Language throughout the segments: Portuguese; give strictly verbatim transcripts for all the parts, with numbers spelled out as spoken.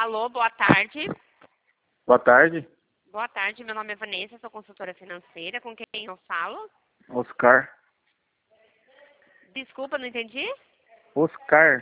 Alô, boa tarde. Boa tarde, Boa tarde, meu nome é Vanessa, sou consultora financeira. Com quem eu falo? Oscar. Desculpa, não entendi? Oscar,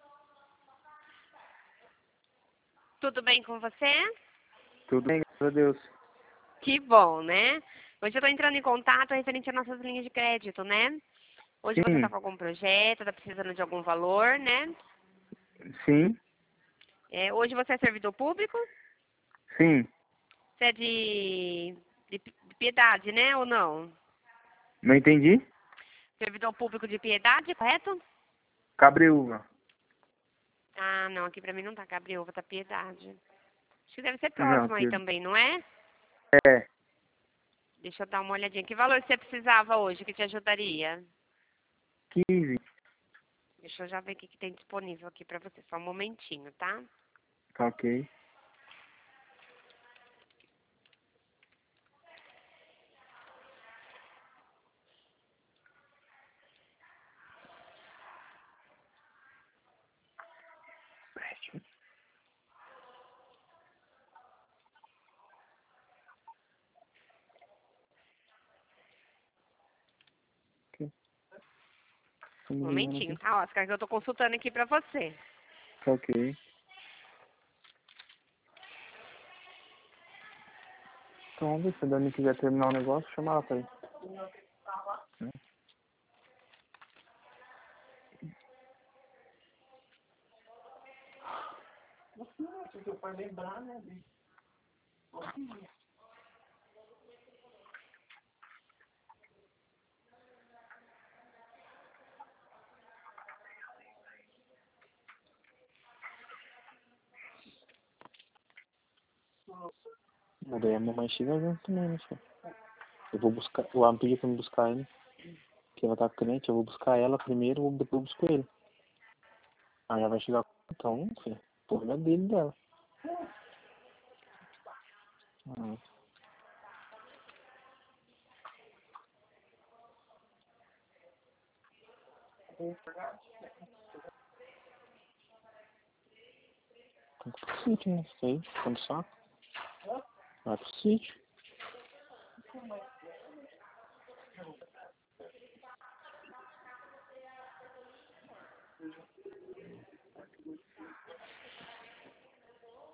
Tudo bem com você? tudo bem, graças a Deus. Que bom, né? Hoje eu estou entrando em contato referente às nossas linhas de crédito, né? Hoje você está Sim, com algum projeto, está precisando de algum valor, né? sim, É, hoje você é servidor público? sim, Você é de, de, de piedade, né? Ou não? não entendi? Servidor público de piedade, correto? Cabreúva. Ah, não, aqui pra mim não tá Cabriúva, tá Piedade. Acho que deve ser Não, próximo aí que- também, não é? é, Deixa eu dar uma olhadinha. Que valor você precisava hoje que te ajudaria? quinze, Deixa eu já ver o que, que tem disponível aqui pra você. Só um momentinho, tá? tá ok. Tô Um me ligando momentinho, aqui. tá, Oscar? Que eu tô consultando aqui pra você. Tá ok. Então, vamos ver se a Dani quiser terminar o negócio, chama ela pra ir. Né? Mas daí a mamãe chega junto também, né, filho? Eu vou buscar, o Alan pediu pra me buscar ele, que ela tá com cliente, eu vou buscar ela primeiro, depois eu busco ele. Aí ela vai chegar, então, filho, o problema é dele e dela. Ah, tem que ir pro sítio, né? Isso aí, quando saco. Vai pro sítio.